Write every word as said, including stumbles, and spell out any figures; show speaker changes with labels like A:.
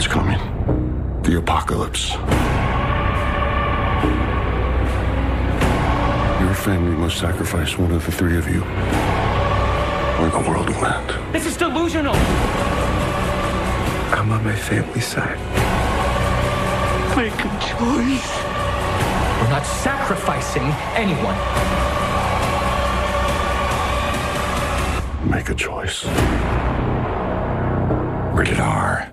A: what's coming. The apocalypse. Your family must sacrifice one of the three of you, or the world will end.
B: This is delusional.
C: I'm on my family's side.
A: Make a choice.
B: We're not sacrificing anyone.
A: Make a choice. Rated R.